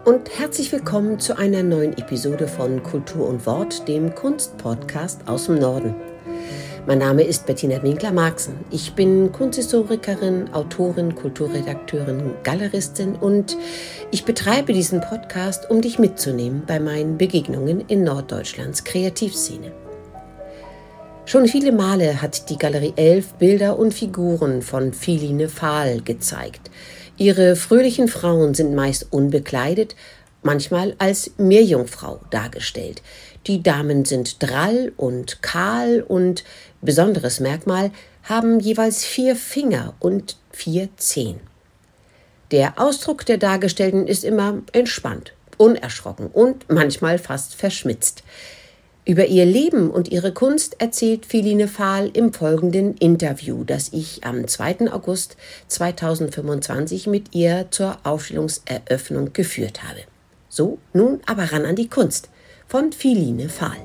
und herzlich willkommen zu einer neuen Episode von Kultur und Wort, dem Kunstpodcast aus dem Norden. Mein Name ist Bettina Winkler-Marxen. Ich bin Kunsthistorikerin, Autorin, Kulturredakteurin, Galeristin und ich betreibe diesen Podcast, um dich mitzunehmen bei meinen Begegnungen in Norddeutschlands Kreativszene. Schon viele Male hat die Galerie 11 Bilder und Figuren von Philine Fahl gezeigt. Ihre fröhlichen Frauen sind meist unbekleidet, manchmal als Meerjungfrau dargestellt. Die Damen sind drall und kahl und, besonderes Merkmal, haben jeweils 4 Finger und 4 Zehen. Der Ausdruck der Dargestellten ist immer entspannt, unerschrocken und manchmal fast verschmitzt. Über ihr Leben und ihre Kunst erzählt Philine Fahl im folgenden Interview, das ich am 2. August 2025 mit ihr zur Ausstellungseröffnung geführt habe. So, nun aber ran an die Kunst von Philine Fahl.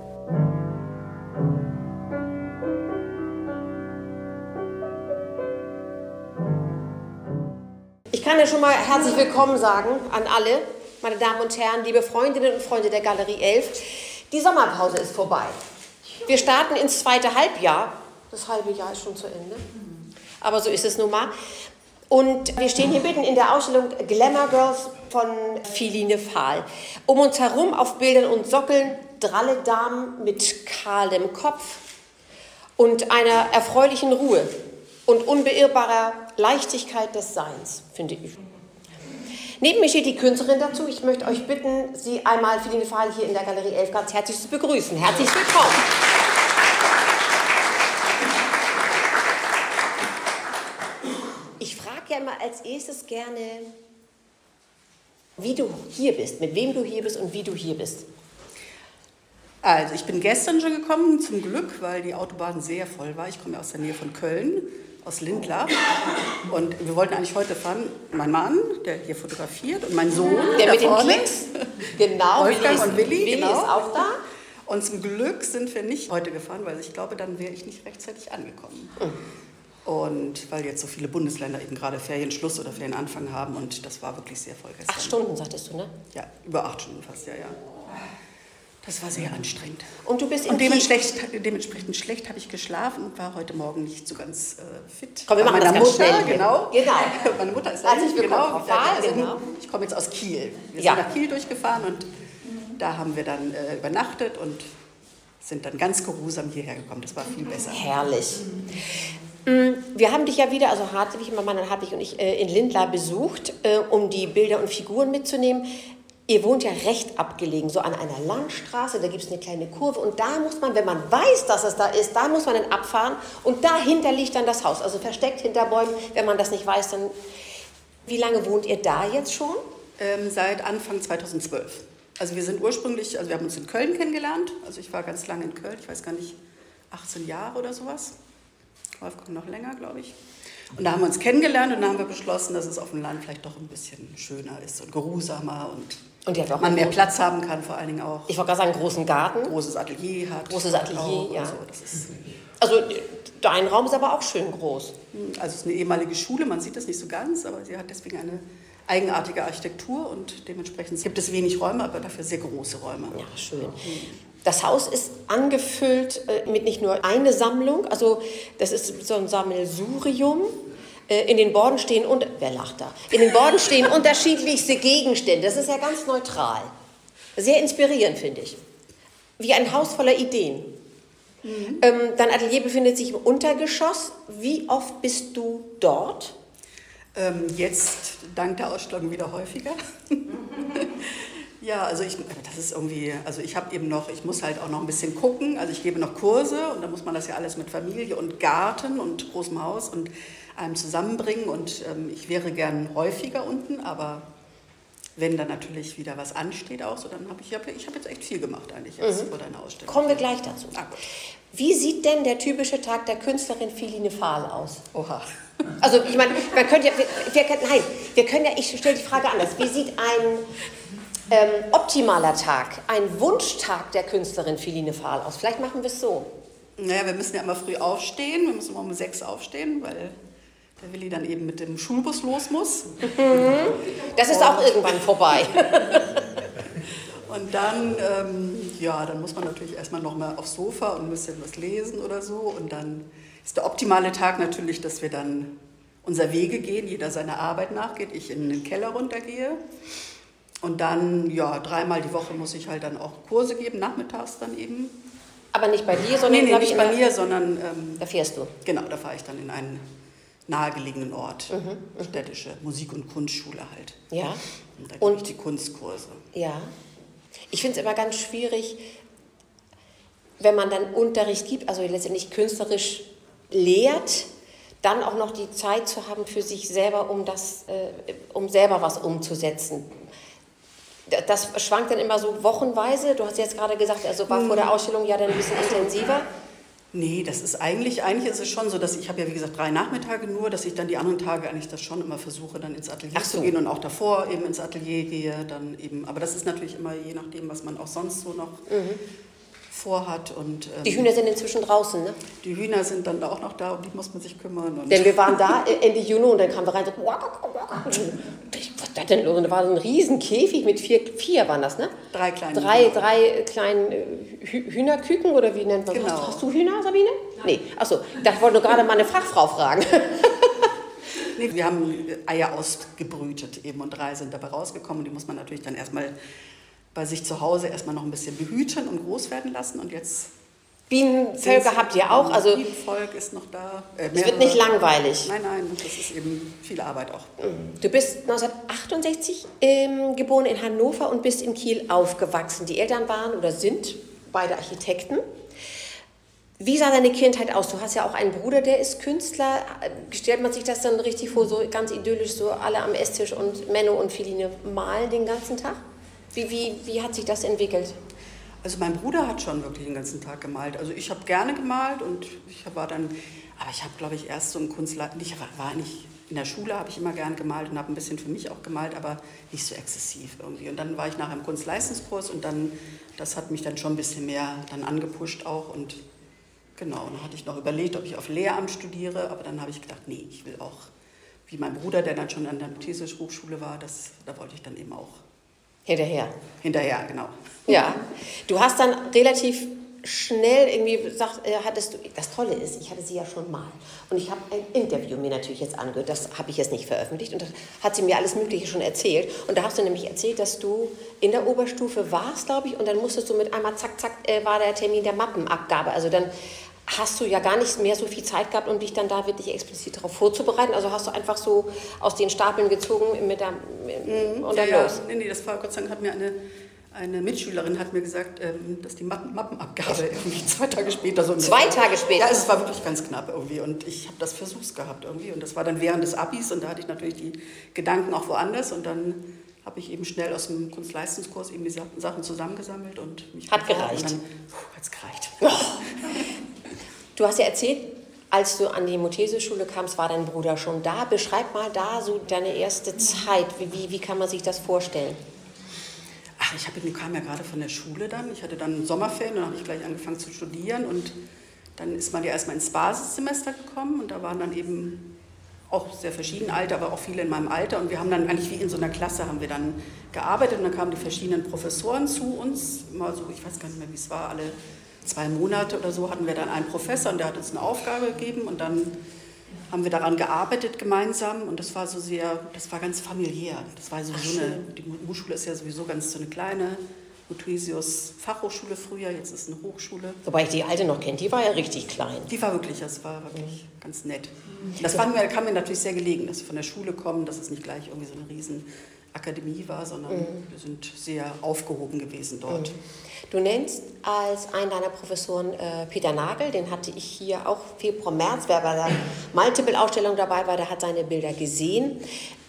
Ich kann ja schon mal herzlich willkommen sagen an alle, meine Damen und Herren, liebe Freundinnen und Freunde der Galerie 11. Die Sommerpause ist vorbei. Wir starten ins zweite Halbjahr. Das halbe Jahr ist schon zu Ende. Aber so ist es nun mal. Und wir stehen hier mitten in der Ausstellung Glamour Girls von Philine Fahl. Um uns herum auf Bildern und Sockeln dralle Damen mit kahlem Kopf und einer erfreulichen Ruhe und unbeirrbarer Leichtigkeit des Seins, finde ich. Neben mir steht die Künstlerin dazu. Ich möchte euch bitten, sie einmal Philine Fahl hier in der Galerie 11 ganz herzlich zu begrüßen. Herzlich willkommen. Ich frage ja immer als erstes gerne, wie du hier bist, mit wem du hier bist und wie du hier bist. Also ich bin gestern schon gekommen, zum Glück, weil die Autobahn sehr voll war. Ich komme ja aus der Nähe von Köln, aus Lindlar. Und wir wollten eigentlich heute fahren, mein Mann, der hier fotografiert, und mein Sohn, der mit vorne, den Klicks, genau, Wolfgang und Willi, Willi genau. ist auch da. Und zum Glück sind wir nicht heute gefahren, weil ich glaube, dann wäre ich nicht rechtzeitig angekommen. Und weil jetzt so viele Bundesländer eben gerade Ferienschluss oder Ferienanfang haben, und das war wirklich sehr voll gestern. 8 Stunden, sagtest du, ne? Ja, über 8 Stunden fast, ja. Das war sehr anstrengend. Und du bist und dementsprechend schlecht habe ich geschlafen und war heute Morgen nicht so ganz fit. Komm, wir machen das ganz schnell. Genau. Meine Mutter ist herzlich willkommen, Frau Fahl, genau. Ich komme jetzt aus Kiel. Wir sind nach Kiel durchgefahren und da haben wir dann übernachtet und sind dann ganz geruhsam hierher gekommen. Das war viel besser. Herrlich. Wir haben dich ja wieder, also Hartwig, mein Mann und Hartwig und ich, in Lindlar besucht, um die Bilder und Figuren mitzunehmen. Ihr wohnt ja recht abgelegen, so an einer Landstraße, da gibt es eine kleine Kurve und da muss man, wenn man weiß, dass es da ist, da muss man dann abfahren und dahinter liegt dann das Haus, also versteckt hinter Bäumen. Wenn man das nicht weiß, dann... Wie lange wohnt ihr da jetzt schon? Seit Anfang 2012. Also wir sind ursprünglich, wir haben uns in Köln kennengelernt, also ich war ganz lange in Köln, ich weiß gar nicht, 18 Jahre oder sowas. Wolfgang noch länger, glaube ich. Und da haben wir uns kennengelernt und dann haben wir beschlossen, dass es auf dem Land vielleicht doch ein bisschen schöner ist und geruhsamer und man mehr Platz haben kann, vor allen Dingen auch. Ich wollte gerade sagen, großen Garten. Großes Atelier hat. Großes Atelier, ja. So. Das ist also dein Raum ist aber auch schön groß. Also es ist eine ehemalige Schule, man sieht das nicht so ganz, aber sie hat deswegen eine eigenartige Architektur und dementsprechend gibt es wenig Räume, aber dafür sehr große Räume. Ja, schön. Das Haus ist angefüllt mit nicht nur eine Sammlung, also das ist so ein Sammelsurium. In den Borden stehen, wer lacht da? In den Borden stehen unterschiedlichste Gegenstände. Das ist ja ganz neutral. Sehr inspirierend, finde ich. Wie ein Haus voller Ideen. Dein Atelier befindet sich im Untergeschoss. Wie oft bist du dort? Jetzt, dank der Ausstellung, wieder häufiger. Ja, also das ist irgendwie, also ich muss halt auch noch ein bisschen gucken, also ich gebe noch Kurse und da muss man das ja alles mit Familie und Garten und großem Haus und allem zusammenbringen und ich wäre gern häufiger unten, aber wenn dann natürlich wieder was ansteht auch, so dann ich habe jetzt echt viel gemacht eigentlich jetzt vor deiner Ausstellung. Kommen wir gleich dazu. Wie sieht denn der typische Tag der Künstlerin Philine Fahl aus? Oha. Also ich meine, man könnte ja, ich stelle die Frage anders, wie sieht ein optimaler Tag, ein Wunschtag der Künstlerin Philine Fahl aus? Vielleicht machen wir es so. Naja, wir müssen ja immer früh aufstehen, wir müssen immer um 6 aufstehen, weil der Willi dann eben mit dem Schulbus los muss. Das ist auch irgendwann vorbei. Und dann, dann muss man natürlich erstmal noch mal aufs Sofa und ein bisschen was lesen oder so. Und dann ist der optimale Tag natürlich, dass wir dann unser Wege gehen, jeder seiner Arbeit nachgeht, ich in den Keller runtergehe. Und dann, 3-mal die Woche muss ich halt dann auch Kurse geben, nachmittags dann eben. Aber nicht bei dir, sondern... Nee, nicht bei mir, sondern... da fährst du? Genau, da fahre ich dann in einen nahegelegenen Ort, städtische Musik- und Kunstschule halt. Ja. Und da gebe ich die Kunstkurse. Ja. Ich finde es immer ganz schwierig, wenn man dann Unterricht gibt, also letztendlich künstlerisch lehrt, dann auch noch die Zeit zu haben für sich selber, um selber was umzusetzen. Das schwankt dann immer so wochenweise. Du hast jetzt gerade gesagt, also war vor der Ausstellung ja dann ein bisschen intensiver. Nee, das ist eigentlich ist es schon so, dass ich habe ja wie gesagt 3 Nachmittage nur, dass ich dann die anderen Tage eigentlich das schon immer versuche, dann ins Atelier zu gehen und auch davor eben ins Atelier gehe, dann eben. Aber das ist natürlich immer je nachdem, was man auch sonst so noch vorhat. Und, die Hühner sind inzwischen draußen, ne? Die Hühner sind dann auch noch da, um die muss man sich kümmern. Und denn wir waren da Ende Juni und dann kamen wir rein so, was ist das denn los? Und da war so ein riesen Käfig mit 4 waren das, ne? 3 kleine drei kleinen Hühnerküken oder wie nennt man das? Genau. Hast du Hühner, Sabine? Nee, achso, da wollte nur gerade mal eine Fachfrau fragen. Nee, wir haben Eier ausgebrütet eben und 3 sind dabei rausgekommen. Die muss man natürlich dann erstmal bei sich zu Hause erstmal noch ein bisschen behüten und groß werden lassen. Und jetzt Bienenvölker habt ihr auch? Also Bienenvolk ist noch da. Es wird nicht langweilig. Nein, das ist eben viel Arbeit auch. Du bist 1968 geboren in Hannover und bist in Kiel aufgewachsen. Die Eltern waren oder sind beide Architekten. Wie sah deine Kindheit aus? Du hast ja auch einen Bruder, der ist Künstler. Stellt man sich das dann richtig vor, so ganz idyllisch, so alle am Esstisch und Menno und Feline malen den ganzen Tag? Wie hat sich das entwickelt? Also mein Bruder hat schon wirklich den ganzen Tag gemalt. Also ich habe gerne gemalt und ich habe, glaube ich, erst so ein in der Schule habe ich immer gern gemalt und habe ein bisschen für mich auch gemalt, aber nicht so exzessiv irgendwie. Und dann war ich nachher im Kunstleistungskurs und dann, das hat mich dann schon ein bisschen mehr dann angepusht auch und genau, dann hatte ich noch überlegt, ob ich auf Lehramt studiere, aber dann habe ich gedacht, nee, ich will auch, wie mein Bruder, der dann schon an der Mathesisch Hochschule war, da wollte ich dann eben auch Hinterher, genau. Ja, du hast dann relativ schnell irgendwie gesagt, das Tolle ist, ich hatte sie ja schon mal. Und ich habe ein Interview mir natürlich jetzt angehört, das habe ich jetzt nicht veröffentlicht. Und da hat sie mir alles Mögliche schon erzählt. Und da hast du nämlich erzählt, dass du in der Oberstufe warst, glaube ich, und dann musstest du mit einmal zack, war der Termin der Mappenabgabe. Also dann hast du ja gar nicht mehr so viel Zeit gehabt, um dich dann da wirklich explizit darauf vorzubereiten. Also hast du einfach so aus den Stapeln gezogen und dann los. Nee, das war Gott sei Dank, hat mir eine Mitschülerin hat mir gesagt, dass die Mappenabgabe irgendwie 2 Tage später so... 2 Tage später? Ja, es war wirklich ganz knapp irgendwie und ich habe das Versuchs gehabt irgendwie und das war dann während des Abis und da hatte ich natürlich die Gedanken auch woanders und dann habe ich eben schnell aus dem Kunstleistungskurs eben die Sachen zusammengesammelt und mich... Hat gereicht. Und dann hat's gereicht. Oh. Du hast ja erzählt, als du an die Motheseschule kamst, war dein Bruder schon da. Beschreib mal da so deine erste Zeit. Wie kann man sich das vorstellen? Ach, kam ja gerade von der Schule dann. Ich hatte dann Sommerferien und dann habe ich gleich angefangen zu studieren. Und dann ist man ja erstmal ins Basissemester gekommen. Und da waren dann eben auch sehr verschieden Alter, aber auch viele in meinem Alter. Und wir haben dann eigentlich wie in so einer Klasse haben wir dann gearbeitet. Und dann kamen die verschiedenen Professoren zu uns. Mal so, ich weiß gar nicht mehr, wie es war, alle 2 Monate oder so hatten wir dann einen Professor und der hat uns eine Aufgabe gegeben und dann haben wir daran gearbeitet gemeinsam und das war ganz familiär. Das war sowieso die Hochschule ist ja sowieso ganz so eine kleine Muthesius Fachhochschule früher, jetzt ist es eine Hochschule. Wobei ich die alte noch kenne, die war ja richtig klein. Das war wirklich ganz nett. Das kam mir natürlich sehr gelegen, dass wir von der Schule kommen, dass es nicht gleich irgendwie so eine riesen Akademie war, sondern wir sind sehr aufgehoben gewesen dort. Du nennst als einen deiner Professoren Peter Nagel, den hatte ich hier auch Februar, März, wer bei der Multiple-Ausstellung dabei war, der hat seine Bilder gesehen.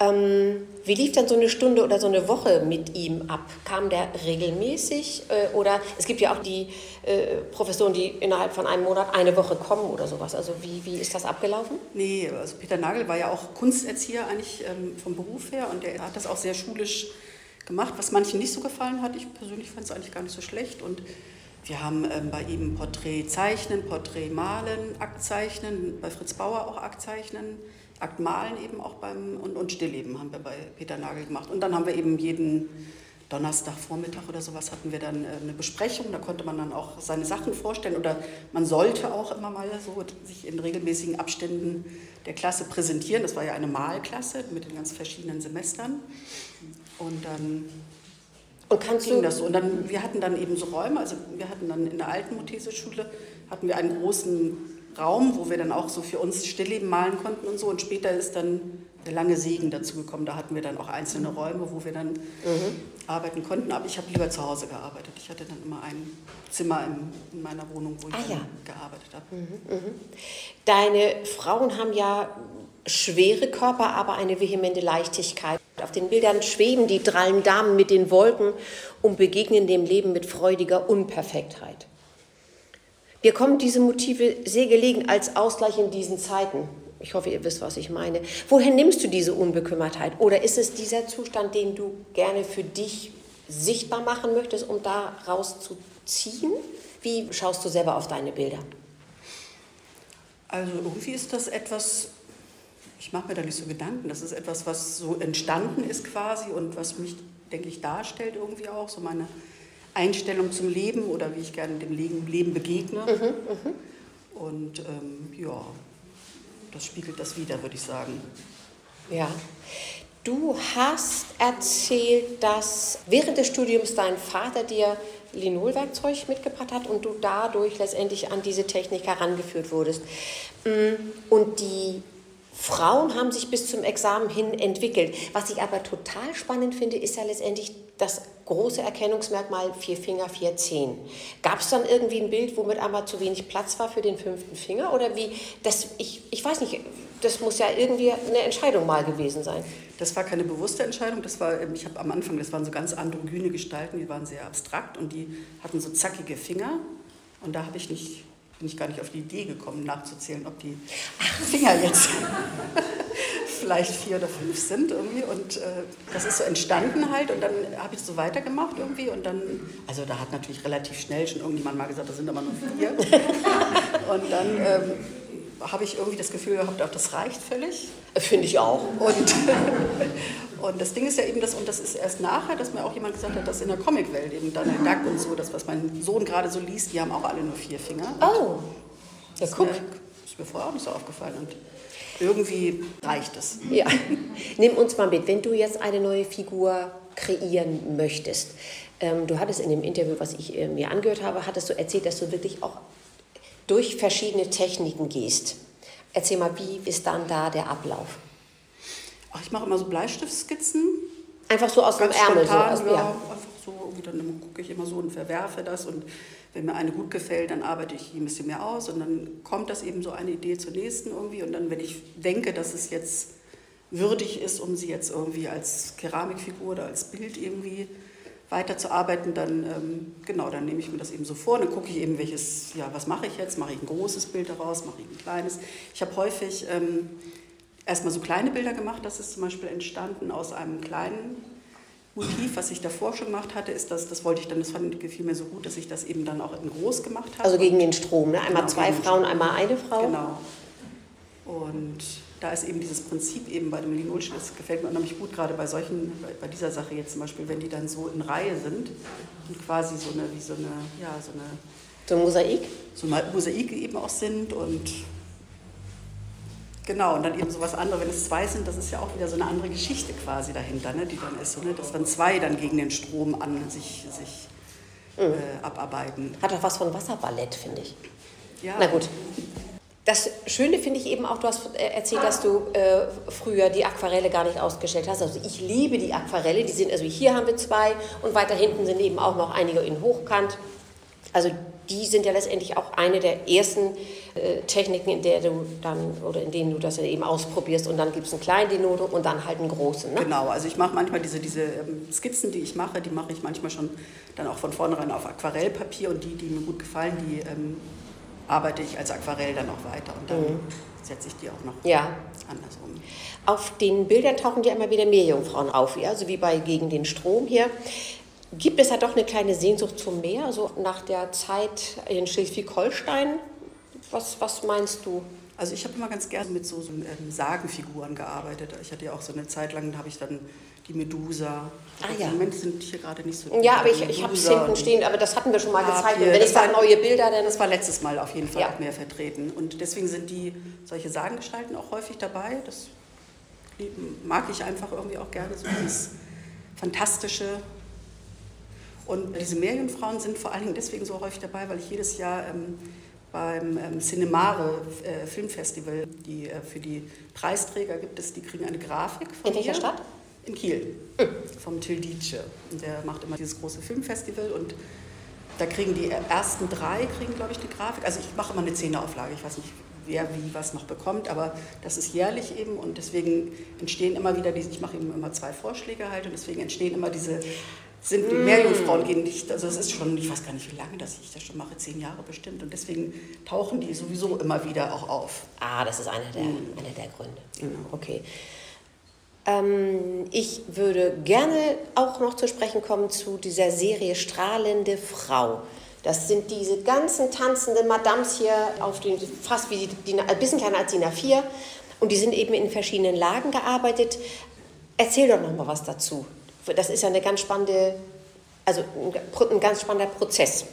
Wie lief dann so eine Stunde oder so eine Woche mit ihm ab? Kam der regelmäßig? Oder es gibt ja auch die Professoren, die innerhalb von einem Monat eine Woche kommen oder sowas. Also wie ist das abgelaufen? Nee, also Peter Nagel war ja auch Kunsterzieher eigentlich vom Beruf her und der hat das auch sehr schulisch gemacht, was manchen nicht so gefallen hat. Ich persönlich fand es eigentlich gar nicht so schlecht und wir haben bei ihm Porträt zeichnen, Porträt malen, Akt zeichnen, bei Fritz Bauer auch Akt zeichnen, Akt Malen eben auch und Stillleben haben wir bei Peter Nagel gemacht. Und dann haben wir eben jeden Donnerstagvormittag oder sowas hatten wir dann eine Besprechung, da konnte man dann auch seine Sachen vorstellen oder man sollte auch immer mal so sich in regelmäßigen Abständen der Klasse präsentieren. Das war ja eine Malklasse mit den ganz verschiedenen Semestern und dann ging das so. Und dann, wir hatten dann eben so Räume, also wir hatten dann in der alten Montessori-Schule hatten wir einen großen Raum, wo wir dann auch so für uns Stillleben malen konnten und so und später ist dann der lange Segen dazu gekommen. Da hatten wir dann auch einzelne Räume, wo wir dann arbeiten konnten. Aber ich habe lieber zu Hause gearbeitet. Ich hatte dann immer ein Zimmer in meiner Wohnung, wo ich dann gearbeitet habe. Deine Frauen haben ja schwere Körper, aber eine vehemente Leichtigkeit. Auf den Bildern schweben die drei Damen mit den Wolken und begegnen dem Leben mit freudiger Unperfektheit. Mir kommen diese Motive sehr gelegen als Ausgleich in diesen Zeiten. Ich hoffe, ihr wisst, was ich meine. Woher nimmst du diese Unbekümmertheit? Oder ist es dieser Zustand, den du gerne für dich sichtbar machen möchtest, um da rauszuziehen? Wie schaust du selber auf deine Bilder? Also irgendwie ist das etwas, ich mache mir da nicht so Gedanken, das ist etwas, was so entstanden ist quasi und was mich, denke ich, darstellt irgendwie auch, so meine Einstellung zum Leben oder wie ich gerne dem Leben begegne. Und ja, das spiegelt das wider, würde ich sagen. Ja. Du hast erzählt, dass während des Studiums dein Vater dir Linolwerkzeug mitgebracht hat und du dadurch letztendlich an diese Technik herangeführt wurdest. Und die Frauen haben sich bis zum Examen hin entwickelt. Was ich aber total spannend finde, ist ja letztendlich das große Erkennungsmerkmal 4 Finger, 4 Zehen. Gab es dann irgendwie ein Bild, womit einmal zu wenig Platz war für den 5. Finger? Oder wie? Ich weiß nicht, das muss ja irgendwie eine Entscheidung mal gewesen sein. Das war keine bewusste Entscheidung. Das waren so ganz androgyne Gestalten, die waren sehr abstrakt und die hatten so zackige Finger. Und da bin ich gar nicht auf die Idee gekommen, nachzuzählen, ob die Finger jetzt vielleicht 4 oder 5 sind irgendwie. Und das ist so entstanden halt und dann habe ich so weitergemacht irgendwie. Und dann, also da hat natürlich relativ schnell schon irgendjemand mal gesagt, das sind aber nur 4. Und dann habe ich irgendwie das Gefühl gehabt, auch das reicht völlig. Finde ich auch. Und das Ding ist ja eben, und das ist erst nachher, dass mir auch jemand gesagt hat, dass in der Comicwelt eben Donald Duck und so, das, was mein Sohn gerade so liest, die haben auch alle nur 4 Finger. Oh, ja, guck. Ist mir vorher auch nicht so aufgefallen und irgendwie reicht es. Ja, nimm uns mal mit, wenn du jetzt eine neue Figur kreieren möchtest. Du hattest in dem Interview, was ich mir angehört habe, hattest du erzählt, dass du wirklich auch durch verschiedene Techniken gehst. Erzähl mal, wie ist dann da der Ablauf? Ach, ich mache immer so Bleistiftskizzen. Einfach so aus dem Ärmel? Spontan, so, ja, einfach so. Und dann gucke ich immer so und verwerfe das. Und wenn mir eine gut gefällt, dann arbeite ich ein bisschen mehr aus. Und dann kommt das eben so eine Idee zur nächsten irgendwie. Und dann, wenn ich denke, dass es jetzt würdig ist, um sie jetzt irgendwie als Keramikfigur oder als Bild irgendwie weiterzuarbeiten, dann nehme ich mir das eben so vor. Dann gucke ich eben, was mache ich jetzt? Mache ich ein großes Bild daraus? Mache ich ein kleines? Ich habe häufig erstmal so kleine Bilder gemacht. Das ist zum Beispiel entstanden aus einem kleinen Motiv, was ich davor schon gemacht hatte. Das gefiel mir so gut, dass ich das eben dann auch in groß gemacht habe. Also gegen den Strom, ne? Einmal 2 Frauen, einmal eine Frau. Genau. Und da ist eben dieses Prinzip eben bei dem Linolchen, das gefällt mir unheimlich gut, gerade bei dieser Sache jetzt zum Beispiel, wenn die dann so in Reihe sind und quasi so ein Mosaik? So ein Mosaik eben auch sind und genau, und dann eben so was anderes, wenn es 2 sind, das ist ja auch wieder so eine andere Geschichte quasi dahinter, ne, die dann ist, so, ne, dass dann 2 dann gegen den Strom an sich abarbeiten. Hat doch was von Wasserballett, finde ich. Ja. Na gut. Das Schöne finde ich eben auch, du hast erzählt, dass du früher die Aquarelle gar nicht ausgestellt hast. Also ich liebe die Aquarelle, die sind, also hier haben wir 2 und weiter hinten sind eben auch noch einige in Hochkant. Also die sind ja letztendlich auch eine der ersten Techniken, in denen du das ja eben ausprobierst und dann gibt es einen kleinen Denodo und dann halt einen großen. Ne? Genau, also ich mache manchmal diese Skizzen, die mache ich manchmal schon dann auch von vornherein auf Aquarellpapier und die mir gut gefallen, die arbeite ich als Aquarell dann auch weiter und dann setze ich die auch noch anders um. Auf den Bildern tauchen ja immer wieder Meerjungfrauen auf, ja? Also wie bei Gegen den Strom hier. Gibt es da doch eine kleine Sehnsucht zum Meer, so nach der Zeit in Schleswig-Holstein? Was meinst du? Also ich habe immer ganz gerne mit so Sagenfiguren gearbeitet. Ich hatte ja auch so eine Zeit lang, da habe ich dann die Medusa. Ja. Im Moment sind hier gerade nicht so... Ja, aber ich habe es hinten stehen, aber das hatten wir schon mal gezeigt. Und wenn ich sage neue Bilder, dann... Das war letztes Mal auf jeden Fall auch mehr vertreten. Und deswegen sind solche Sagengestalten auch häufig dabei. Das mag ich einfach irgendwie auch gerne, so dieses Fantastische. Und diese Meerjungfrauen sind vor allen Dingen deswegen so häufig dabei, weil ich jedes Jahr beim Cinemare Filmfestival, für die Preisträger die kriegen eine Grafik von In welcher Stadt? In Kiel, vom Till Dietsche. Und der macht immer dieses große Filmfestival und da kriegen die ersten 3, glaube ich, die Grafik. Also ich mache immer eine 10er-Auflage, ich weiß nicht, wer wie was noch bekommt, aber das ist jährlich eben und deswegen entstehen immer wieder ich mache eben immer 2 Vorschläge halt und deswegen entstehen immer die Meerjungfrauen gehen nicht, also es ist schon, ich weiß gar nicht, wie lange ich das schon mache, 10 Jahre bestimmt und deswegen tauchen die sowieso immer wieder auch auf. Das ist einer der Gründe. Genau. Okay. Ich würde gerne auch noch zu sprechen kommen zu dieser Serie Strahlende Frau. Das sind diese ganzen tanzenden Madames hier, fast wie ein bisschen kleiner als DIN A4. Und die sind eben in verschiedenen Lagen gearbeitet. Erzähl doch noch mal was dazu. Das ist ja ein ganz spannender Prozess.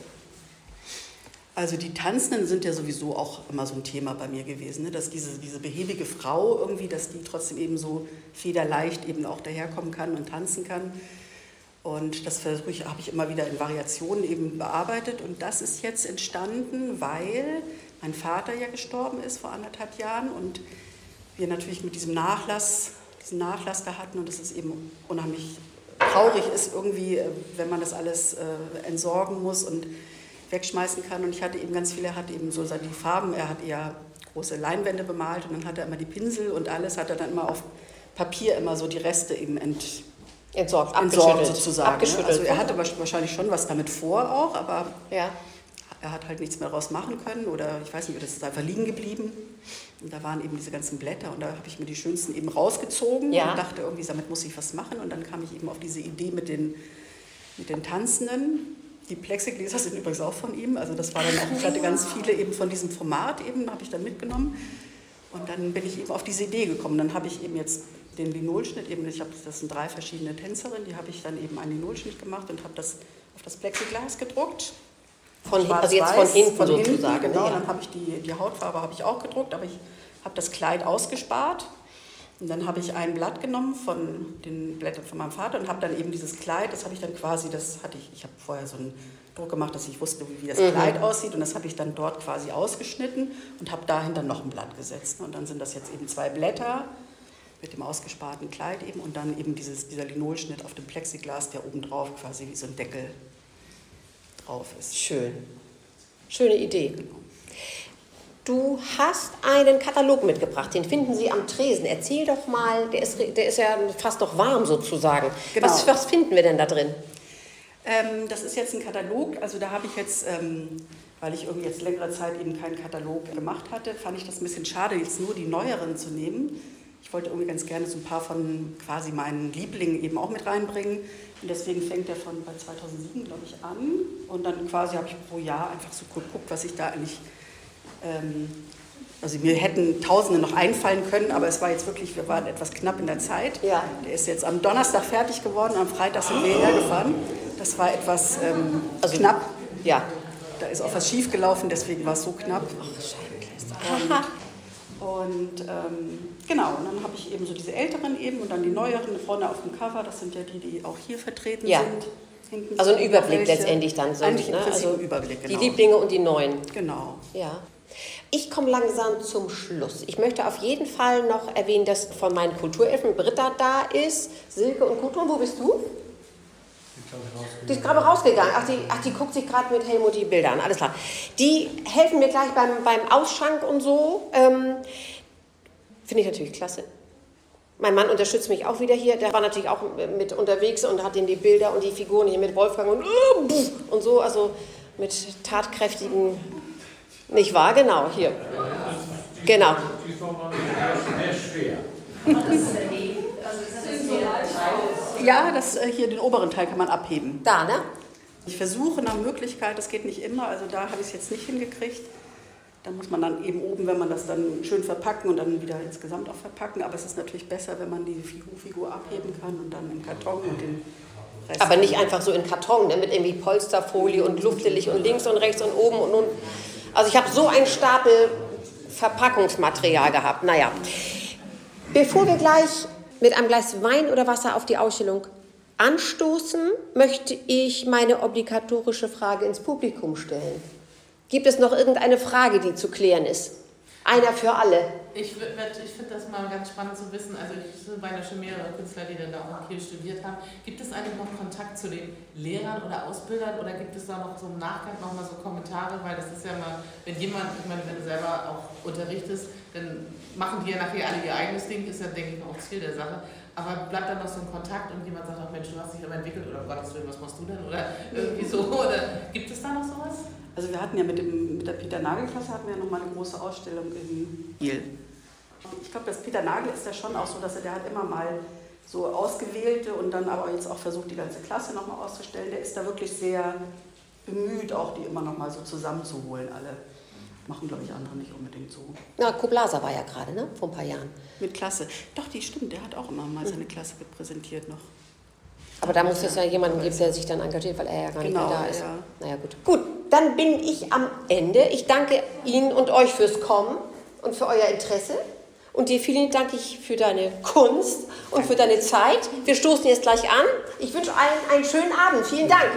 Also die Tanzenden sind ja sowieso auch immer so ein Thema bei mir gewesen, ne? Dass diese behäbige Frau irgendwie, dass die trotzdem eben so federleicht eben auch daherkommen kann und tanzen kann. Und das habe ich immer wieder in Variationen eben bearbeitet. Und das ist jetzt entstanden, weil mein Vater ja gestorben ist vor 1,5 Jahren und wir natürlich mit diesen Nachlass da hatten und es ist eben unheimlich traurig ist irgendwie, wenn man das alles entsorgen muss und wegschmeißen kann. Und ich hatte eben ganz viele, er hat eben so die Farben, er hat eher große Leinwände bemalt und dann hat er immer die Pinsel und alles, hat er dann immer auf Papier immer so die Reste eben entsorgt sozusagen. Abgeschüttelt. Also er hatte wahrscheinlich schon was damit vor auch, aber ja. Er hat halt nichts mehr daraus machen können oder ich weiß nicht, das ist einfach liegen geblieben. Und da waren eben diese ganzen Blätter und da habe ich mir die schönsten eben rausgezogen und dachte irgendwie, damit muss ich was machen. Und dann kam ich eben auf diese Idee mit den Tanzenden. Die Plexigläser sind übrigens auch von ihm, also das war dann auch, ich hatte ganz viele eben von diesem Format eben, habe ich dann mitgenommen. Und dann bin ich eben auf diese Idee gekommen. Dann habe ich eben jetzt den Linolschnitt, das sind 3 verschiedene Tänzerinnen, die habe ich dann eben einen Linolschnitt gemacht und habe das auf das Plexiglas gedruckt. Also jetzt von hinten sozusagen. Genau, ja. Dann habe ich die Hautfarbe habe ich auch gedruckt, aber ich habe das Kleid ausgespart. Und dann habe ich ein Blatt genommen von den Blättern von meinem Vater und habe dann eben dieses Kleid, das habe ich dann quasi, ich habe vorher so einen Druck gemacht, dass ich wusste, wie das Kleid aussieht und das habe ich dann dort quasi ausgeschnitten und habe dahinter noch ein Blatt gesetzt. Und dann sind das jetzt eben 2 Blätter mit dem ausgesparten Kleid eben und dann eben dieser Linolschnitt auf dem Plexiglas, der oben drauf quasi wie so ein Deckel drauf ist. Schön. Schöne Idee. Du hast einen Katalog mitgebracht, den finden Sie am Tresen. Erzähl doch mal, der ist ja fast noch warm sozusagen. Genau. Was finden wir denn da drin? Das ist jetzt ein Katalog, also da habe ich jetzt, weil ich irgendwie jetzt längere Zeit eben keinen Katalog gemacht hatte, fand ich das ein bisschen schade, jetzt nur die neueren zu nehmen. Ich wollte irgendwie ganz gerne so ein paar von quasi meinen Lieblingen eben auch mit reinbringen. Und deswegen fängt der bei 2007, glaube ich, an. Und dann quasi habe ich pro Jahr einfach so geguckt, was ich da eigentlich... Also mir hätten Tausende noch einfallen können, aber es war jetzt wirklich, wir waren etwas knapp in der Zeit. Ja. Der ist jetzt am Donnerstag fertig geworden, am Freitag sind wir hergefahren. Das war etwas knapp. Ja. Da ist auch was schief gelaufen, deswegen war es so knapp. Genau, und dann habe ich eben so diese älteren eben und dann die neueren vorne auf dem Cover. Das sind ja die auch hier vertreten sind. Hinten also ein Überblick letztendlich dann. Eigentlich ne? also ein Überblick, genau. Die Lieblinge und die neuen. Genau. Ja. Ich komme langsam zum Schluss. Ich möchte auf jeden Fall noch erwähnen, dass von meinen Kulturelfen Britta da ist, Silke und Gudrun. Wo bist du? Die ist gerade rausgegangen. Ach, die guckt sich gerade mit Helmut die Bilder an. Alles klar. Die helfen mir gleich beim Ausschank und so. Finde ich natürlich klasse. Mein Mann unterstützt mich auch wieder hier. Der war natürlich auch mit unterwegs und hat die Bilder und die Figuren hier mit Wolfgang und so. Also mit tatkräftigen... Nicht wahr? Genau, hier. Genau. Ja, hier den oberen Teil kann man abheben. Da, ne? Ich versuche nach Möglichkeit, das geht nicht immer, also da habe ich es jetzt nicht hingekriegt, Da muss man dann eben oben, wenn man das dann schön verpacken und dann wieder insgesamt auch verpacken. Aber es ist natürlich besser, wenn man die Figur abheben kann und dann im Karton und den Rest. Aber nicht einfach so in Karton, ne, mit irgendwie Polsterfolie und luftelig und links und rechts und oben und nun. Also ich habe so einen Stapel Verpackungsmaterial gehabt. Naja, bevor wir gleich mit einem Glas Wein oder Wasser auf die Ausstellung anstoßen, möchte ich meine obligatorische Frage ins Publikum stellen. Gibt es noch irgendeine Frage, die zu klären ist? Einer für alle. Ich finde das mal ganz spannend zu wissen. Also ich meine ja schon mehrere Künstler, die dann da auch in Kiel studiert haben. Gibt es eigentlich noch Kontakt zu den Lehrern oder Ausbildern oder gibt es da noch so im Nachgang noch mal so Kommentare? Weil das ist ja mal, wenn jemand, ich meine, wenn du selber auch unterrichtest, dann machen die ja nachher alle ihr eigenes Ding, ist ja, denke ich, auch Ziel der Sache. Aber bleibt dann noch so ein Kontakt und jemand sagt auch, Mensch, du hast dich aber entwickelt oder Gottes Willen, was machst du denn? Oder irgendwie so. Oder gibt es da noch sowas? Also wir hatten ja mit der Peter-Nagel-Klasse hatten wir ja nochmal eine große Ausstellung in Kiel. Ich glaube, das Peter Nagel ist ja schon auch so, dass der hat immer mal so ausgewählte und dann aber jetzt auch versucht, die ganze Klasse nochmal auszustellen. Der ist da wirklich sehr bemüht, auch die immer nochmal so zusammenzuholen, alle. Machen, glaube ich, andere nicht unbedingt so. Na, Koblasa war ja gerade, ne? Vor ein paar Jahren. Mit Klasse. Doch, die stimmt, der hat auch immer mal seine Klasse präsentiert noch. Aber da muss es ja jemanden geben, der sich dann engagiert, weil er ja gar nicht mehr da ist. Ja. Naja, gut. Gut, dann bin ich am Ende. Ich danke Ihnen und euch fürs Kommen und für euer Interesse. Und dir vielen Dank für deine Kunst und für deine Zeit. Wir stoßen jetzt gleich an. Ich wünsche allen einen schönen Abend. Vielen Dank.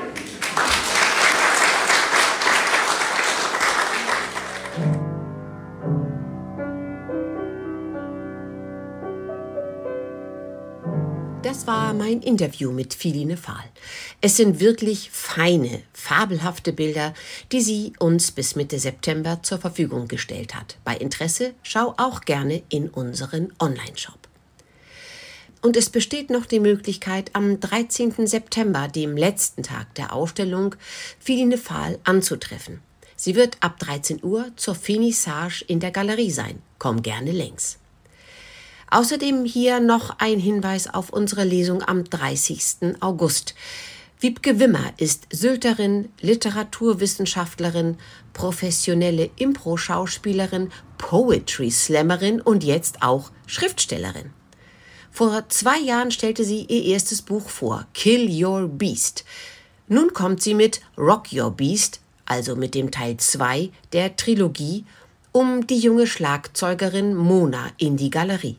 Das war mein Interview mit Philine Fahl. Es sind wirklich feine, fabelhafte Bilder, die sie uns bis Mitte September zur Verfügung gestellt hat. Bei Interesse schau auch gerne in unseren Online-Shop. Und es besteht noch die Möglichkeit, am 13. September, dem letzten Tag der Ausstellung, Philine Fahl anzutreffen. Sie wird ab 13 Uhr zur Finissage in der Galerie sein. Komm gerne längs. Außerdem hier noch ein Hinweis auf unsere Lesung am 30. August. Wiebke Wimmer ist Sylterin, Literaturwissenschaftlerin, professionelle Impro-Schauspielerin, Poetry-Slammerin und jetzt auch Schriftstellerin. Vor 2 Jahren stellte sie ihr erstes Buch vor, Kill Your Beast. Nun kommt sie mit Rock Your Beast, also mit dem Teil 2 der Trilogie, um die junge Schlagzeugerin Mona in die Galerie.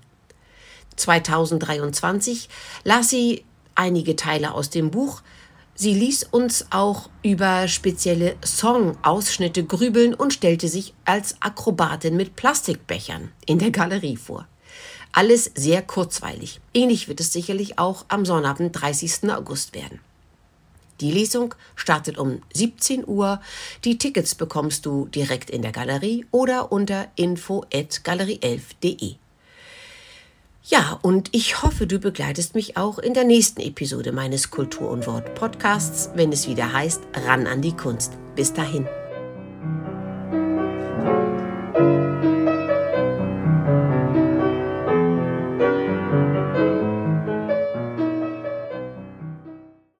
2023 las sie einige Teile aus dem Buch. Sie ließ uns auch über spezielle Song-Ausschnitte grübeln und stellte sich als Akrobatin mit Plastikbechern in der Galerie vor. Alles sehr kurzweilig. Ähnlich wird es sicherlich auch am Sonnabend, 30. August werden. Die Lesung startet um 17 Uhr. Die Tickets bekommst du direkt in der Galerie oder unter info@galerie11.de. Ja, und ich hoffe, du begleitest mich auch in der nächsten Episode meines Kultur und Wort Podcasts, wenn es wieder heißt, ran an die Kunst. Bis dahin.